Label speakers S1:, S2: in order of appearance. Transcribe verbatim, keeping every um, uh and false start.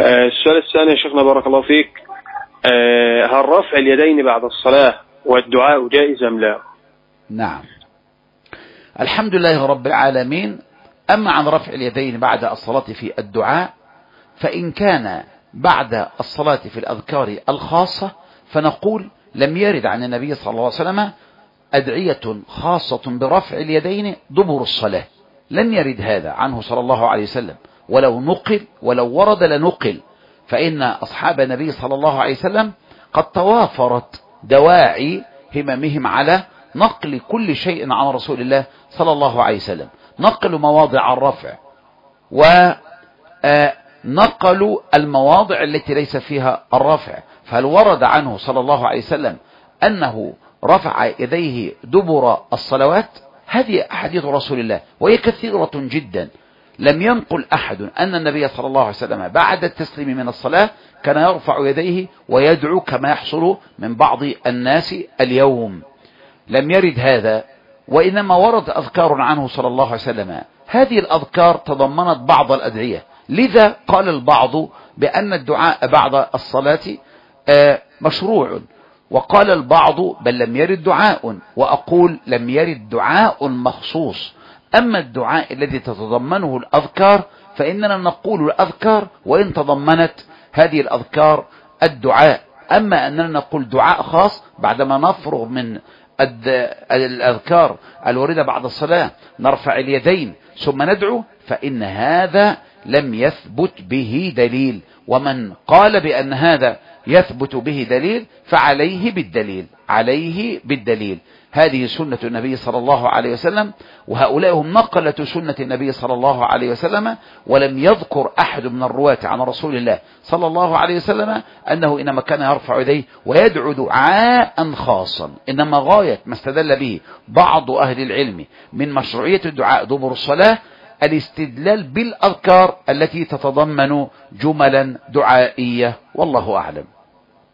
S1: السؤال الثاني يا شيخنا بارك الله فيك، هل رفع اليدين بعد الصلاة والدعاء جائز أم لا؟
S2: نعم، الحمد لله رب العالمين. أما عن رفع اليدين بعد الصلاة في الدعاء، فإن كان بعد الصلاة في الأذكار الخاصة فنقول لم يرد عن النبي صلى الله عليه وسلم أدعية خاصة برفع اليدين دبر الصلاة، لم يرد هذا عنه صلى الله عليه وسلم، ولو نقل ولو ورد لنقل، فإن أصحاب النبي صلى الله عليه وسلم قد توافرت دواعي هممهم على نقل كل شيء عن رسول الله صلى الله عليه وسلم، نقلوا مواضع الرفع ونقلوا المواضع التي ليس فيها الرفع. فهل ورد عنه صلى الله عليه وسلم أنه رفع يديه دبر الصلوات؟ هذه أحاديث رسول الله وهي كثيرة جدا. لم ينقل أحد أن النبي صلى الله عليه وسلم بعد التسليم من الصلاة كان يرفع يديه ويدعو كما يحصل من بعض الناس اليوم، لم يرد هذا. وإنما ورد أذكار عنه صلى الله عليه وسلم، هذه الأذكار تضمنت بعض الأدعية، لذا قال البعض بأن الدعاء بعد الصلاة مشروع، وقال البعض بل لم يرد دعاء، وأقول لم يرد دعاء مخصوص. أما الدعاء الذي تتضمنه الأذكار فإننا نقول الأذكار وإن تضمنت هذه الأذكار الدعاء. أما أننا نقول دعاء خاص بعدما نفرغ من الأذكار الواردة بعد الصلاة نرفع اليدين ثم ندعو، فإن هذا لم يثبت به دليل، ومن قال بأن هذا يثبت به دليل فعليه بالدليل، عليه بالدليل. هذه سنة النبي صلى الله عليه وسلم، وهؤلاء هم نقلة سنة النبي صلى الله عليه وسلم، ولم يذكر أحد من الرواة عن رسول الله صلى الله عليه وسلم أنه إنما كان يرفع يديه ويدعو دعاء خاصا. إنما غاية ما استدل به بعض أهل العلم من مشروعية الدعاء دبر الصلاة الاستدلال بالأذكار التي تتضمن جملا دعائية، والله أعلم.